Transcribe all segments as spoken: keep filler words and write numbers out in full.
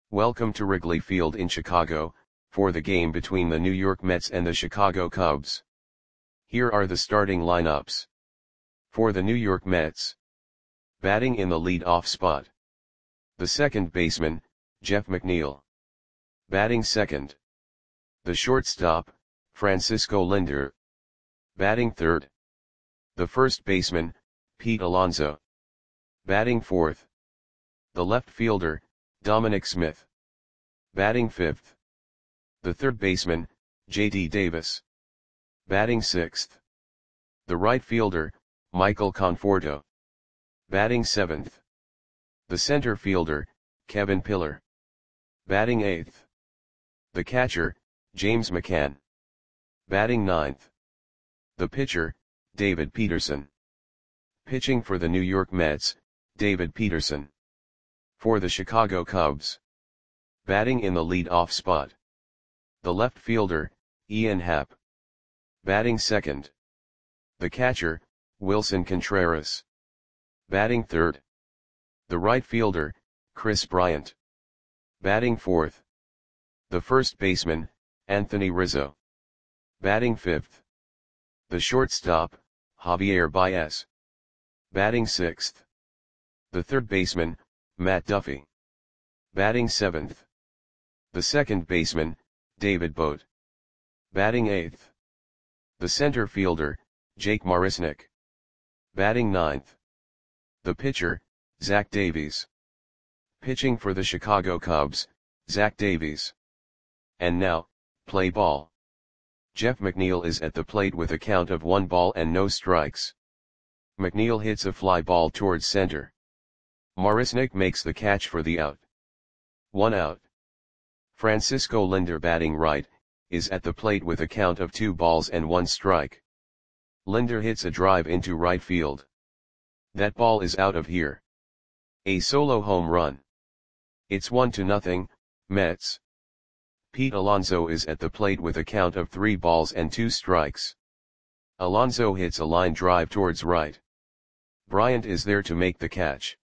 Welcome to Wrigley Field in Chicago, for the game between the New York Mets and the Chicago Cubs. Here are the starting lineups. For the New York Mets. Batting in the lead-off spot. The second baseman, Jeff McNeil. Batting second. The shortstop, Francisco Lindor. Batting third. The first baseman, Pete Alonso. Batting fourth. The left fielder, Dominic Smith. Batting fifth. The third baseman, J D Davis. Batting sixth. The right fielder, Michael Conforto. Batting seventh. The center fielder, Kevin Pillar. Batting eighth. The catcher, James McCann. Batting ninth. The pitcher, David Peterson. Pitching for the New York Mets, David Peterson. For the Chicago Cubs. Batting in the lead-off spot. The left fielder, Ian Happ. Batting second. The catcher, Wilson Contreras. Batting third. The right fielder, Kris Bryant. Batting fourth. The first baseman, Anthony Rizzo. Batting fifth. The shortstop, Javier Baez. Batting sixth. The third baseman, Matt Duffy. Batting seventh. The second baseman, David Bote. Batting eighth. The center fielder, Jake Marisnick. Batting ninth. The pitcher, Zach Davies. Pitching for the Chicago Cubs, Zach Davies. And now, play ball. Jeff McNeil is at the plate with a count of one ball and no strikes. McNeil hits a fly ball towards center. Marisnick makes the catch for the out. One out. Francisco Lindor, batting right, is at the plate with a count of two balls and one strike. Lindor hits a drive into right field. That ball is out of here. A solo home run. It's one to nothing, Mets. Pete Alonso is at the plate with a count of three balls and two strikes. Alonso hits a line drive towards right. Bryant is there to make the catch.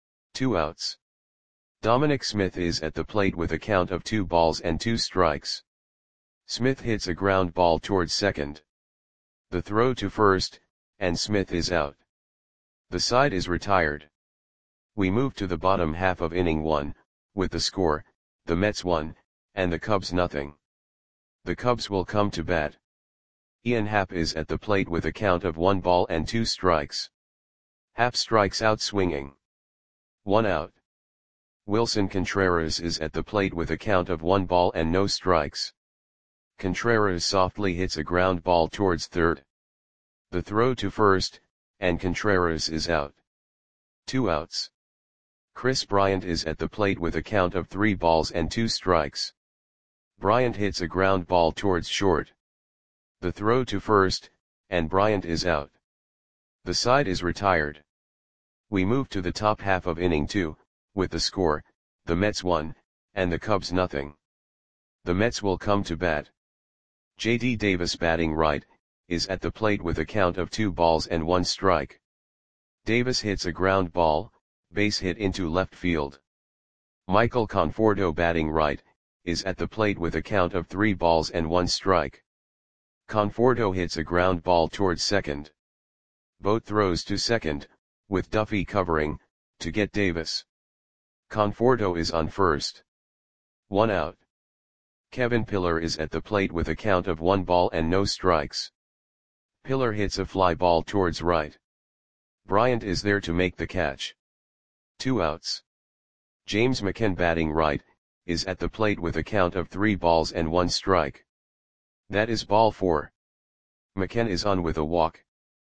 Two outs. Dominic Smith is at the plate with a count of two balls and two strikes. Smith hits a ground ball towards second. The throw to first, and Smith is out. The side is retired. We move to the bottom half of inning one, with the score, the Mets one, and the Cubs nothing. The Cubs will come to bat. Ian Happ is at the plate with a count of one ball and two strikes. Happ strikes out swinging. One out. Wilson Contreras is at the plate with a count of one ball and no strikes. Contreras softly hits a ground ball towards third. The throw to first, and Contreras is out. Two outs. Kris Bryant is at the plate with a count of three balls and two strikes. Bryant hits a ground ball towards short. The throw to first, and Bryant is out. The side is retired. We move to the top half of inning two, with the score, the Mets one, and the Cubs nothing. The Mets will come to bat. J D Davis, batting right, is at the plate with a count of two balls and one strike. Davis hits a ground ball, base hit into left field. Michael Conforto, batting right, is at the plate with a count of three balls and one strike. Conforto hits a ground ball towards second. Bote throws to second, with Duffy covering, to get Davis. Conforto is on first. One out. Kevin Pillar is at the plate with a count of one ball and no strikes. Pillar hits a fly ball towards right. Bryant is there to make the catch. Two outs. James McCann, batting right, is at the plate with a count of three balls and one strike. That is ball four. McCann is on with a walk.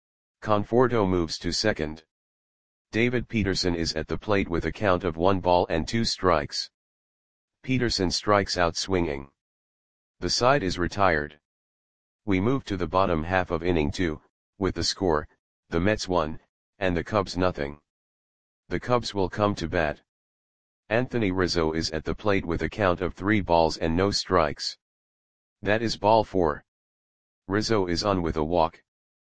Conforto moves to second. David Peterson is at the plate with a count of one ball and two strikes. Peterson strikes out swinging. The side is retired. We move to the bottom half of inning two, with the score, the Mets one, and the Cubs nothing. The Cubs will come to bat. Anthony Rizzo is at the plate with a count of three balls and no strikes. That is ball four. Rizzo is on with a walk.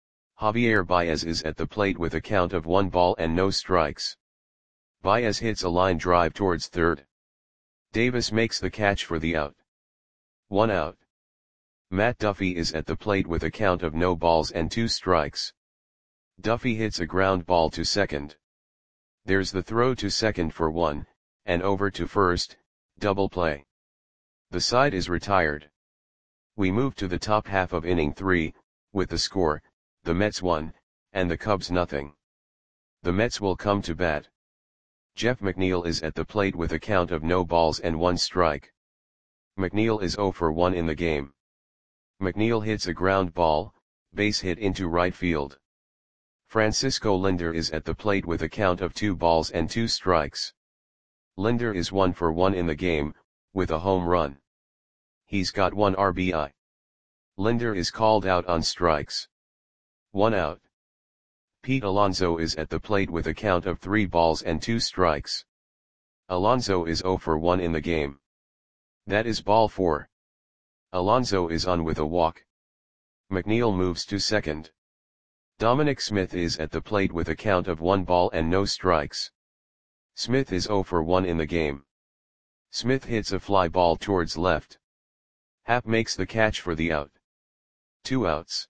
Javier Baez is at the plate with a count of one ball and no strikes. Baez hits a line drive towards third. Davis makes the catch for the out. One out. Matt Duffy is at the plate with a count of no balls and two strikes. Duffy hits a ground ball to second. There's the throw to second for one, and over to first, double play. The side is retired. We move to the top half of inning three, with the score, the Mets one, and the Cubs nothing. The Mets will come to bat. Jeff McNeil is at the plate with a count of no balls and one strike. McNeil is zero for one in the game. McNeil hits a ground ball, base hit into right field. Francisco Lindor is at the plate with a count of two balls and two strikes. Lindor is one for one in the game, with a home run. He's got one R B I. Lindor is called out on strikes. One out. Pete Alonso is at the plate with a count of three balls and two strikes. Alonso is zero for one in the game. That is ball four. Alonso is on with a walk. McNeil moves to second. Dominic Smith is at the plate with a count of one ball and no strikes. Smith is zero for one in the game. Smith hits a fly ball towards left. Happ makes the catch for the out. Two outs.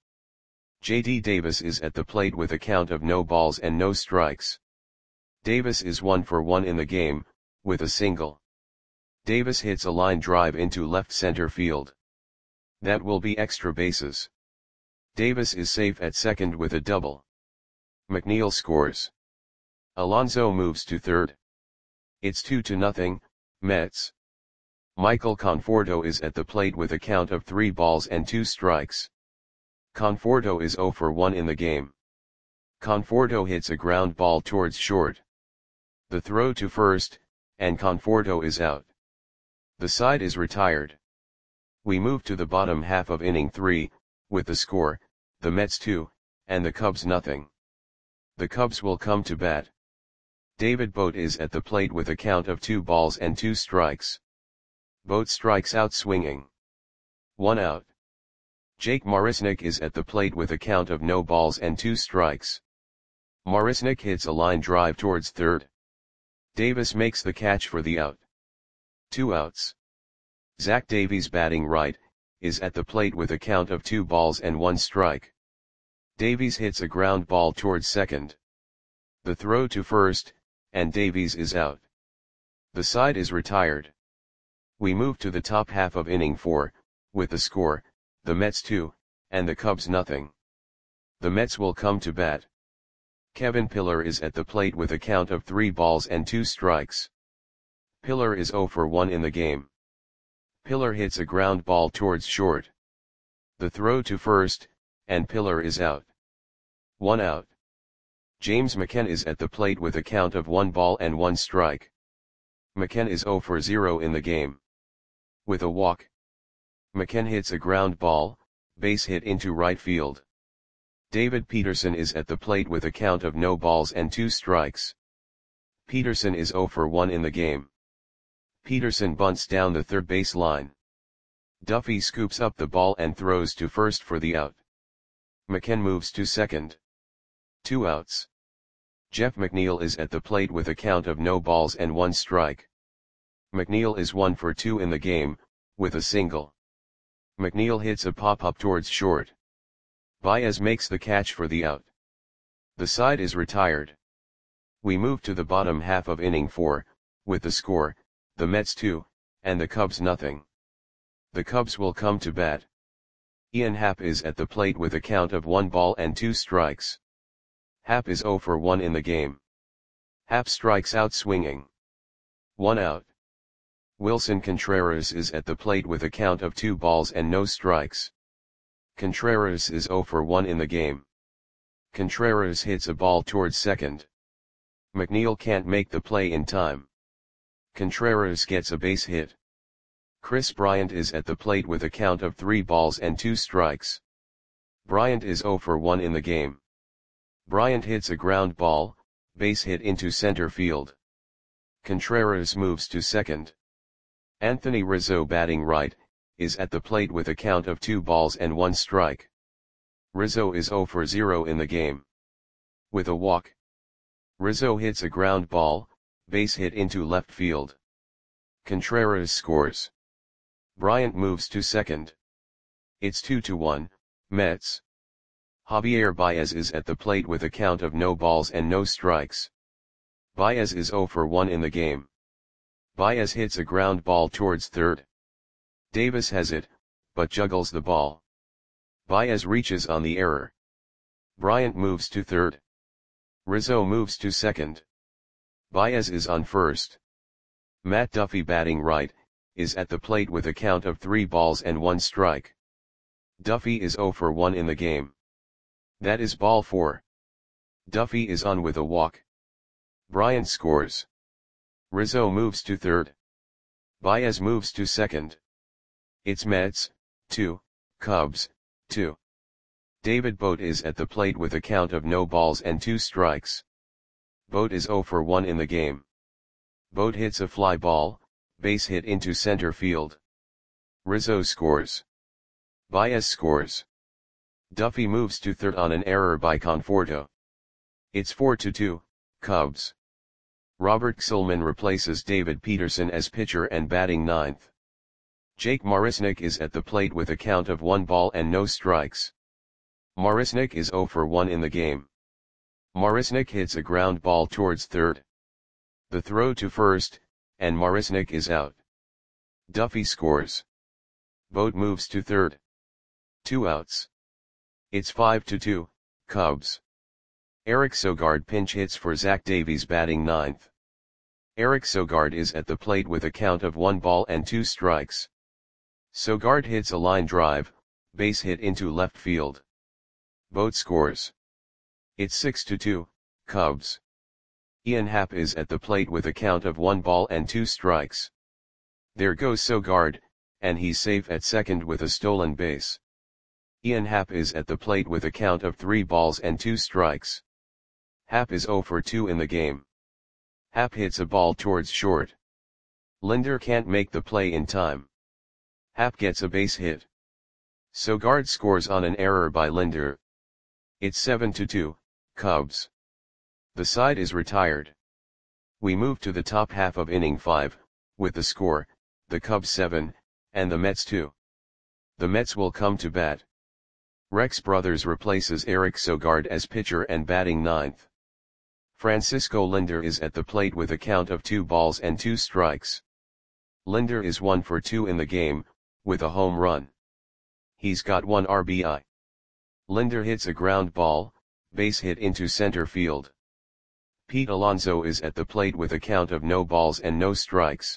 J D Davis is at the plate with a count of no balls and no strikes. Davis is one for one in the game, with a single. Davis hits a line drive into left center field. That will be extra bases. Davis is safe at second with a double. McNeil scores. Alonso moves to third. It's two to nothing, Mets. Michael Conforto is at the plate with a count of three balls and two strikes. Conforto is zero for one in the game. Conforto hits a ground ball towards short. The throw to first, and Conforto is out. The side is retired. We move to the bottom half of inning three, with the score, the Mets two, and the Cubs nothing. The Cubs will come to bat. David Bote is at the plate with a count of two balls and two strikes. Bote strikes out swinging. One out. Jake Marisnick is at the plate with a count of no balls and two strikes. Marisnick hits a line drive towards third. Davis makes the catch for the out. Two outs. Zach Davies, batting right, is at the plate with a count of two balls and one strike. Davies hits a ground ball towards second. The throw to first, and Davies is out. The side is retired. We move to the top half of inning four, with the score, the Mets two, and the Cubs nothing. The Mets will come to bat. Kevin Pillar is at the plate with a count of three balls and two strikes. Pillar is zero for one in the game. Pillar hits a ground ball towards short. The throw to first, and Pillar is out. One out. James McCann is at the plate with a count of one ball and one strike. McCann is zero for zero in the game. With a walk. McCann hits a ground ball, base hit into right field. David Peterson is at the plate with a count of no balls and two strikes. Peterson is zero for one in the game. Peterson bunts down the third base line. Duffy scoops up the ball and throws to first for the out. McCann moves to second. Two outs. Jeff McNeil is at the plate with a count of no balls and one strike. McNeil is one for two in the game, with a single. McNeil hits a pop-up towards short. Baez makes the catch for the out. The side is retired. We move to the bottom half of inning four, with the score, the Mets two, and the Cubs nothing. The Cubs will come to bat. Ian Happ is at the plate with a count of one ball and two strikes. Happ is zero for one in the game. Happ strikes out swinging. One out. Wilson Contreras is at the plate with a count of two balls and no strikes. Contreras is zero for one in the game. Contreras hits a ball towards second. McNeil can't make the play in time. Contreras gets a base hit. Chris Bryant is at the plate with a count of three balls and two strikes. Bryant is zero for one in the game. Bryant hits a ground ball, base hit into center field. Contreras moves to second. Anthony Rizzo, batting right, is at the plate with a count of two balls and one strike. Rizzo is zero for zero in the game. With a walk. Rizzo hits a ground ball, base hit into left field. Contreras scores. Bryant moves to second. It's two to one, Mets. Javier Baez is at the plate with a count of no balls and no strikes. Baez is zero for one in the game. Baez hits a ground ball towards third. Davis has it, but juggles the ball. Baez reaches on the error. Bryant moves to third. Rizzo moves to second. Baez is on first. Matt Duffy, batting right, is at the plate with a count of three balls and one strike. Duffy is zero for one in the game. That is ball four. Duffy is on with a walk. Bryant scores. Rizzo moves to third. Baez moves to second. It's Mets, two, Cubs, two. David Bote is at the plate with a count of no balls and two strikes. Bote is zero for one in the game. Bote hits a fly ball, base hit into center field. Rizzo scores. Baez scores. Duffy moves to third on an error by Conforto. It's four to two, Cubs. Robert Gsellman replaces David Peterson as pitcher and batting ninth. Jake Marisnick is at the plate with a count of one ball and no strikes. Marisnick is zero for one in the game. Marisnick hits a ground ball towards third. The throw to first, and Marisnick is out. Duffy scores. Bote moves to third. Two outs. It's five to two, Cubs. Eric Sogard pinch hits for Zach Davies, batting ninth. Eric Sogard is at the plate with a count of one ball and two strikes. Sogard hits a line drive, base hit into left field. Bote scores. It's six to two, Cubs. Ian Happ is at the plate with a count of one ball and two strikes. There goes Sogard, and he's safe at second with a stolen base. Ian Happ is at the plate with a count of three balls and two strikes. Happ is zero for two in the game. Happ hits a ball towards short. Linder can't make the play in time. Happ gets a base hit. Sogard scores on an error by Linder. It's seven to two, Cubs. The side is retired. We move to the top half of inning five, with the score, the Cubs seven, and the Mets two. The Mets will come to bat. Rex Brothers replaces Eric Sogard as pitcher and batting ninth. Francisco Linder is at the plate with a count of two balls and two strikes. Linder is one for two in the game, with a home run. He's got one R B I. Linder hits a ground ball, base hit into center field. Pete Alonso is at the plate with a count of no balls and no strikes.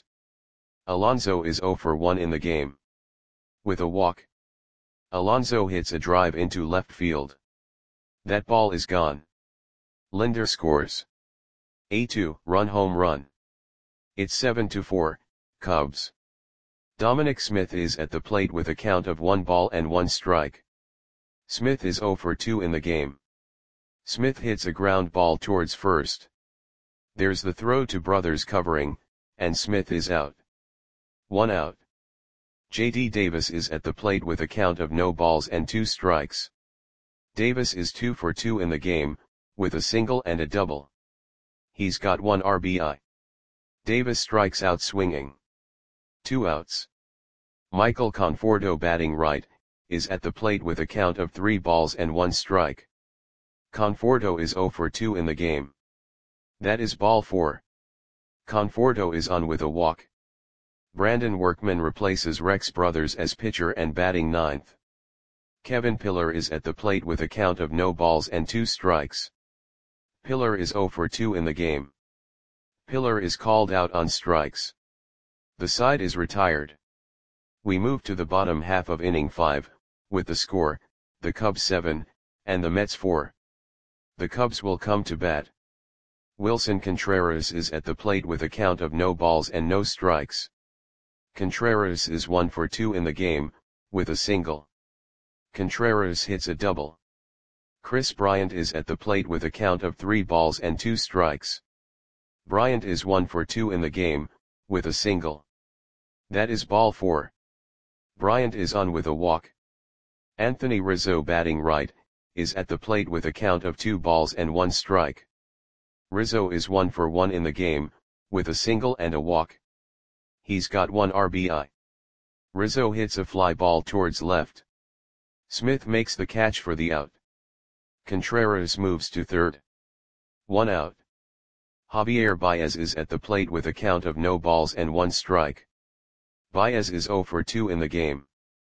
Alonso is zero for one in the game. With a walk. Alonso hits a drive into left field. That ball is gone. Linder scores. A two-run home run. It's seven to four, Cubs. Dominic Smith is at the plate with a count of one ball and one strike. Smith is zero for two in the game. Smith hits a ground ball towards first. There's the throw to Brothers covering, and Smith is out. One out. J D Davis is at the plate with a count of no balls and two strikes. Davis is two for two in the game, with a single and a double. He's got one R B I. Davis strikes out swinging. Two outs. Michael Conforto, batting right, is at the plate with a count of three balls and one strike. Conforto is zero for two in the game. That is ball four. Conforto is on with a walk. Brandon Workman replaces Rex Brothers as pitcher and batting ninth. Kevin Pillar is at the plate with a count of no balls and two strikes. Pillar is zero for two in the game. Pillar is called out on strikes. The side is retired. We move to the bottom half of inning five, with the score, the Cubs seven, and the Mets four. The Cubs will come to bat. Wilson Contreras is at the plate with a count of no balls and no strikes. Contreras is one for two in the game, with a single. Contreras hits a double. Chris Bryant is at the plate with a count of three balls and two strikes. Bryant is one for two in the game, with a single. That is ball four. Bryant is on with a walk. Anthony Rizzo, batting right, is at the plate with a count of two balls and one strike. Rizzo is one for one in the game, with a single and a walk. He's got one R B I. Rizzo hits a fly ball towards left. Smith makes the catch for the out. Contreras moves to third. One out. Javier Baez is at the plate with a count of no balls and one strike. Baez is zero for two in the game.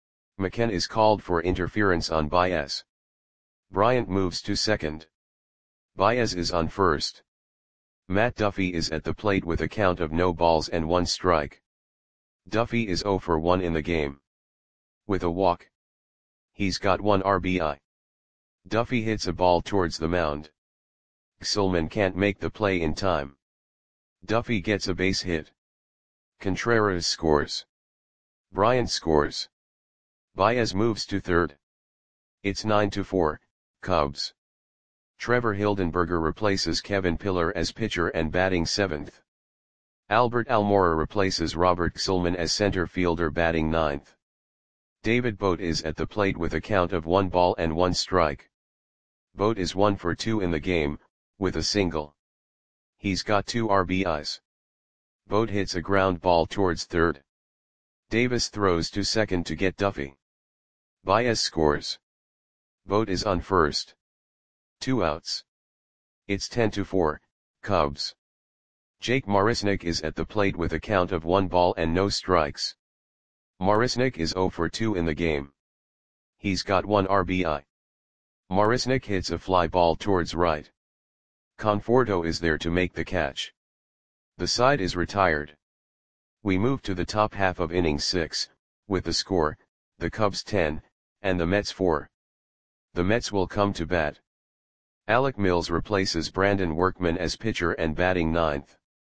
McKen is called for interference on Baez. Bryant moves to second. Baez is on first. Matt Duffy is at the plate with a count of no balls and one strike. Duffy is zero for one in the game. With a walk. He's got one R B I. Duffy hits a ball towards the mound. Gsellman can't make the play in time. Duffy gets a base hit. Contreras scores. Bryant scores. Baez moves to third. It's nine to four, Cubs. Trevor Hildenberger replaces Kevin Pillar as pitcher and batting seventh. Albert Almora replaces Robert Gsellman as center fielder batting ninth. David Bote is at the plate with a count of one ball and one strike. Bote is one for two in the game, with a single. He's got two R B Is. Bote hits a ground ball towards third. Davis throws to second to get Duffy. Baez scores. Bote is on first. Two outs. It's ten to four, Cubs. Jake Marisnick is at the plate with a count of one ball and no strikes. Marisnick is zero for two in the game. He's got one R B I. Marisnick hits a fly ball towards right. Conforto is there to make the catch. The side is retired. We move to the top half of inning six, with the score, the Cubs ten, and the Mets four. The Mets will come to bat. Alec Mills replaces Brandon Workman as pitcher and batting ninth.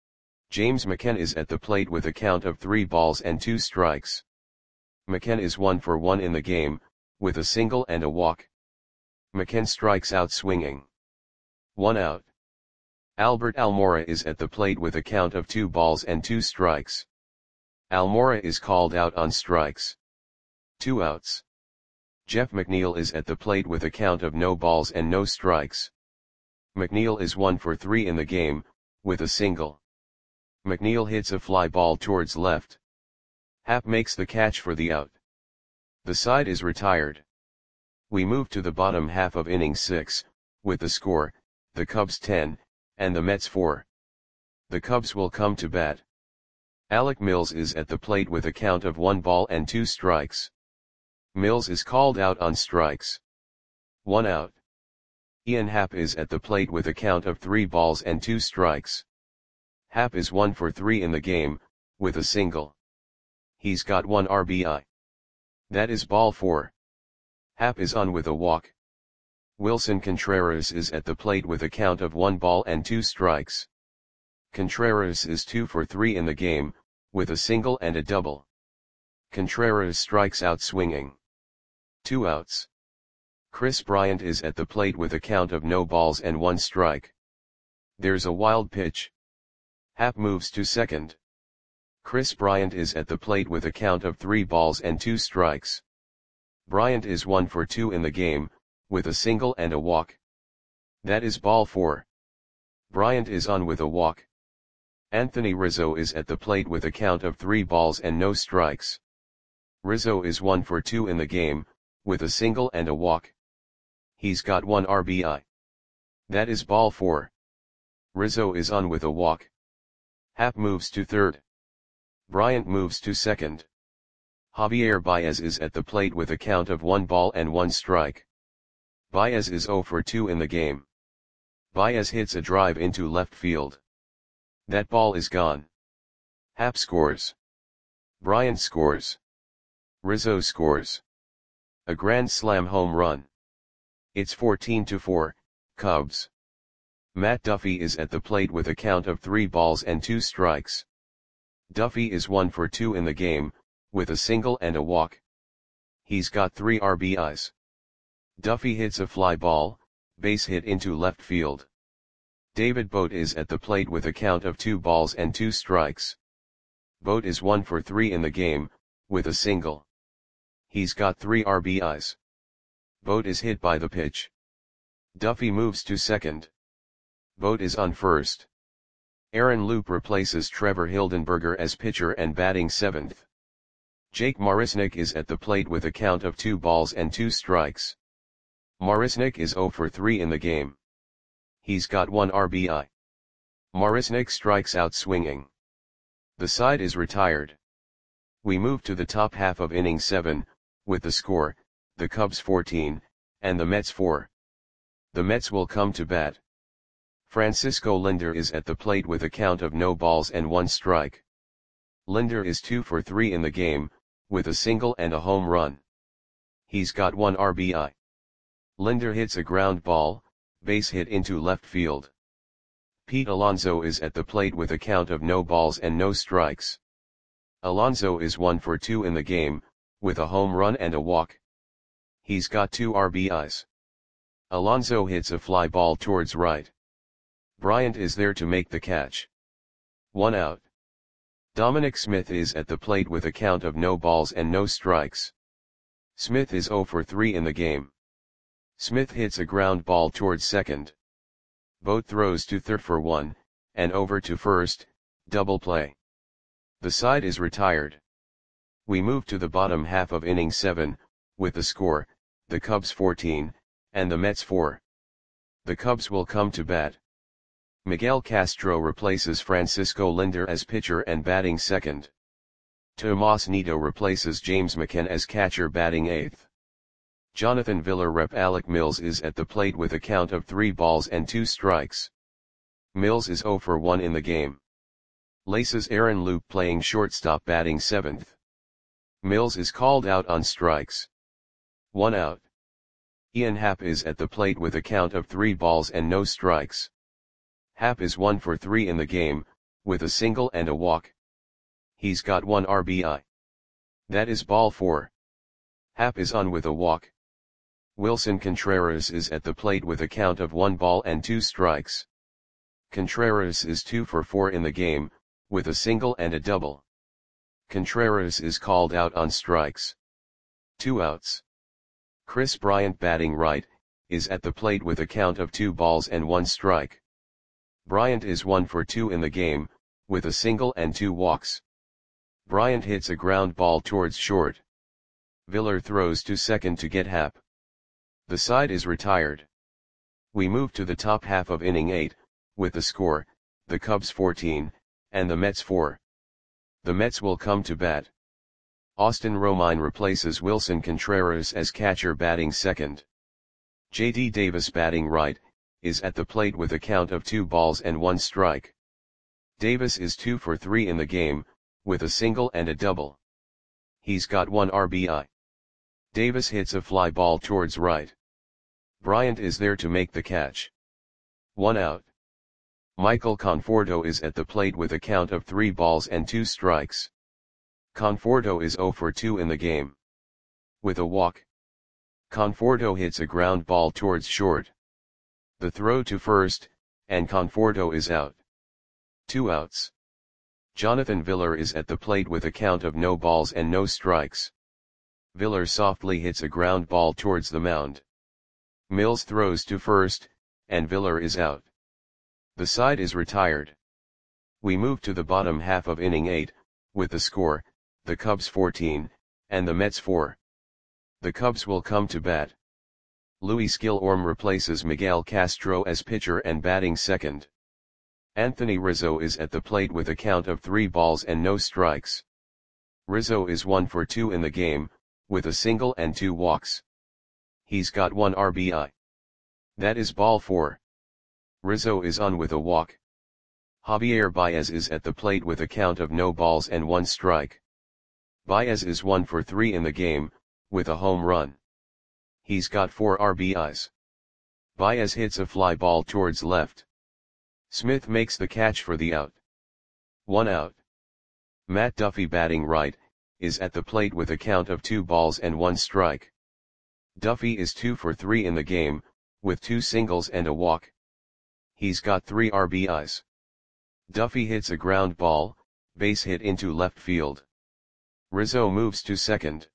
James McKen is at the plate with a count of three balls and two strikes. McKen is one for one in the game, with a single and a walk. McKen strikes out swinging. One out. Albert Almora is at the plate with a count of two balls and two strikes. Almora is called out on strikes. Two outs. Jeff McNeil is at the plate with a count of no balls and no strikes. McNeil is one for three in the game, with a single. McNeil hits a fly ball towards left. Happ makes the catch for the out. The side is retired. We move to the bottom half of inning six, with the score, the Cubs ten, and the Mets four. The Cubs will come to bat. Alec Mills is at the plate with a count of one ball and two strikes. Mills is called out on strikes. One out. Ian Happ is at the plate with a count of three balls and two strikes. Happ is one for three in the game, with a single. He's got one R B I. That is ball four. Happ is on with a walk. Wilson Contreras is at the plate with a count of one ball and two strikes. Contreras is two for three in the game, with a single and a double. Contreras strikes out swinging. Two outs. Chris Bryant is at the plate with a count of no balls and one strike. There's a wild pitch. Happ moves to second. Chris Bryant is at the plate with a count of three balls and two strikes. Bryant is one for two in the game, with a single and a walk. That is ball four. Bryant is on with a walk. Anthony Rizzo is at the plate with a count of three balls and no strikes. Rizzo is one for two in the game, with a single and a walk. He's got one R B I. That is ball four. Rizzo is on with a walk. Happ moves to third. Bryant moves to second. Javier Baez is at the plate with a count of one ball and one strike. Baez is zero for two in the game. Baez hits a drive into left field. That ball is gone. Happ scores. Bryant scores. Rizzo scores. A grand slam home run. It's fourteen to four, Cubs. Matt Duffy is at the plate with a count of three balls and two strikes. Duffy is one for two in the game, with a single and a walk. He's got three R B Is. Duffy hits a fly ball, base hit into left field. David Bote is at the plate with a count of two balls and two strikes. Bote is one for three in the game, with a single. He's got three R B Is. Bote is hit by the pitch. Duffy moves to second. Bote is on first. Aaron Loup replaces Trevor Hildenberger as pitcher and batting seventh. Jake Marisnick is at the plate with a count of two balls and two strikes. Marisnick is zero for three in the game. He's got one R B I. Marisnick strikes out swinging. The side is retired. We move to the top half of inning seven, with the score, the Cubs fourteen, and the Mets four. The Mets will come to bat. Francisco Lindor is at the plate with a count of no balls and one strike. Lindor is two for three in the game, with a single and a home run. He's got one R B I. Lindor hits a ground ball, base hit into left field. Pete Alonso is at the plate with a count of no balls and no strikes. Alonso is one for two in the game, with a home run and a walk. He's got two R B Is. Alonso hits a fly ball towards right. Bryant is there to make the catch. One out. Dominic Smith is at the plate with a count of no balls and no strikes. Smith is zero for three in the game. Smith hits a ground ball towards second. Boat throws to third for one, and over to first, double play. The side is retired. We move to the bottom half of inning seven, with the score, the Cubs fourteen, and the Mets four. The Cubs will come to bat. Miguel Castro replaces Francisco Lindor as pitcher and batting second. Tomas Nido replaces James McCann as catcher batting eighth. Jonathan Villar rep Alec Mills is at the plate with a count of three balls and two strikes. Mills is zero for one in the game. Laces Aaron Loup playing shortstop batting seventh. Mills is called out on strikes. One out. Ian Happ is at the plate with a count of three balls and no strikes. Happ is one for three in the game, with a single and a walk. He's got one R B I. That is ball four. Happ is on with a walk. Wilson Contreras is at the plate with a count of one ball and two strikes. Contreras is two for four in the game, with a single and a double. Contreras is called out on strikes. Two outs. Chris Bryant batting right, is at the plate with a count of two balls and one strike. Bryant is one for two in the game, with a single and two walks. Bryant hits a ground ball towards short. Villar throws to second to get Happ. The side is retired. We move to the top half of inning eight, with the score, the Cubs fourteen, and the Mets four. The Mets will come to bat. Austin Romine replaces Wilson Contreras as catcher batting second. J D Davis batting right, is at the plate with a count of two balls and one strike. Davis is two for three in the game, with a single and a double. He's got one R B I. Davis hits a fly ball towards right. Bryant is there to make the catch. One out. Michael Conforto is at the plate with a count of three balls and two strikes. Conforto is zero for two in the game. With a walk. Conforto hits a ground ball towards short. The throw to first, and Conforto is out. Two outs. Jonathan Villar is at the plate with a count of no balls and no strikes. Villar softly hits a ground ball towards the mound. Mills throws to first, and Villar is out. The side is retired. We move to the bottom half of inning eight, with the score, the Cubs fourteen, and the Mets four. The Cubs will come to bat. Luis Gilorm replaces Miguel Castro as pitcher and batting second. Anthony Rizzo is at the plate with a count of three balls and no strikes. Rizzo is one for two in the game, with a single and two walks. He's got one R B I. That is ball four. Rizzo is on with a walk. Javier Baez is at the plate with a count of no balls and one strike. Baez is one for three in the game, with a home run. He's got four R B Is. Baez hits a fly ball towards left. Smith makes the catch for the out. One out. Matt Duffy batting right, is at the plate with a count of two balls and one strike. Duffy is two for three in the game, with two singles and a walk. He's got three R B Is. Duffy hits a ground ball, base hit into left field. Rizzo moves to second.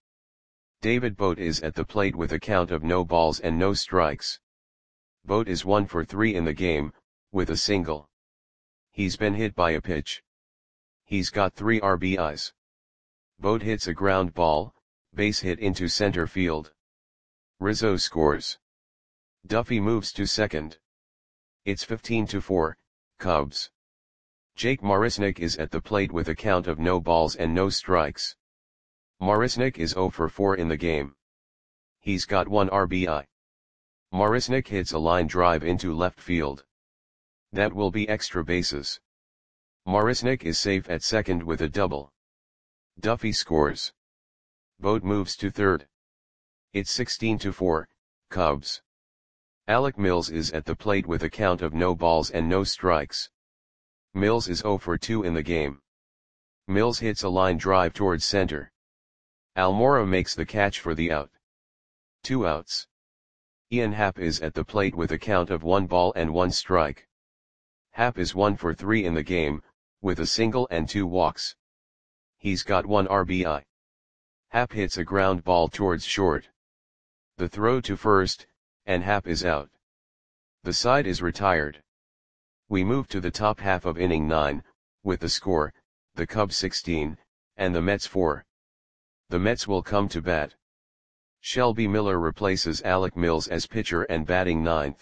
David Bote is at the plate with a count of no balls and no strikes. Bote is one for three in the game, with a single. He's been hit by a pitch. He's got three R B Is. Boat hits a ground ball, base hit into center field. Rizzo scores. Duffy moves to second. It's fifteen to four, Cubs. Jake Marisnick is at the plate with a count of no balls and no strikes. Marisnick is zero for four in the game. He's got one R B I. Marisnick hits a line drive into left field. That will be extra bases. Marisnick is safe at second with a double. Duffy scores. Boat moves to third. It's sixteen to four, Cubs. Alec Mills is at the plate with a count of no balls and no strikes. Mills is zero for two in the game. Mills hits a line drive towards center. Almora makes the catch for the out. Two outs. Ian Happ is at the plate with a count of one ball and one strike. Happ is one for three in the game, with a single and two walks. He's got one R B I. Happ hits a ground ball towards short. The throw to first, and Happ is out. The side is retired. We move to the top half of inning nine, with the score, the Cubs sixteen, and the Mets four. The Mets will come to bat. Shelby Miller replaces Alec Mills as pitcher and batting ninth.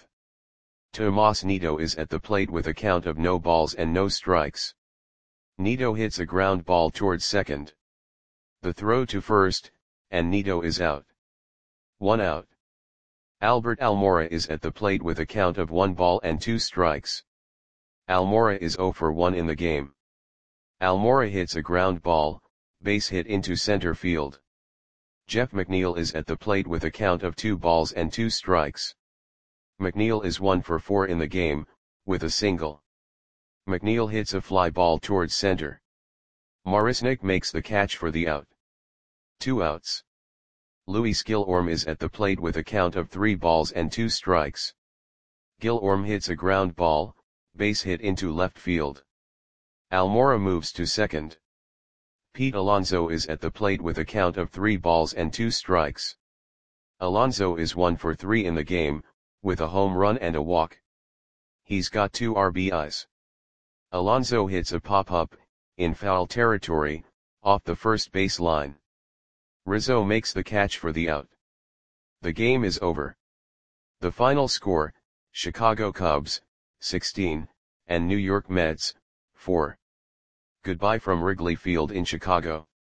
Tomas Nido is at the plate with a count of no balls and no strikes. Nido hits a ground ball towards second. The throw to first, and Nido is out. One out. Albert Almora is at the plate with a count of one ball and two strikes. Almora is zero for one in the game. Almora hits a ground ball, base hit into center field. Jeff McNeil is at the plate with a count of two balls and two strikes. McNeil is one for four in the game, with a single. McNeil hits a fly ball towards center. Marisnick makes the catch for the out. Two outs. Luis Gilorm is at the plate with a count of three balls and two strikes. Gilorm hits a ground ball, base hit into left field. Almora moves to second. Pete Alonso is at the plate with a count of three balls and two strikes. Alonso is one for three in the game, with a home run and a walk. He's got two R B Is. Alonso hits a pop-up, in foul territory, off the first base line. Rizzo makes the catch for the out. The game is over. The final score, Chicago Cubs, sixteen, and New York Mets, four. Goodbye from Wrigley Field in Chicago.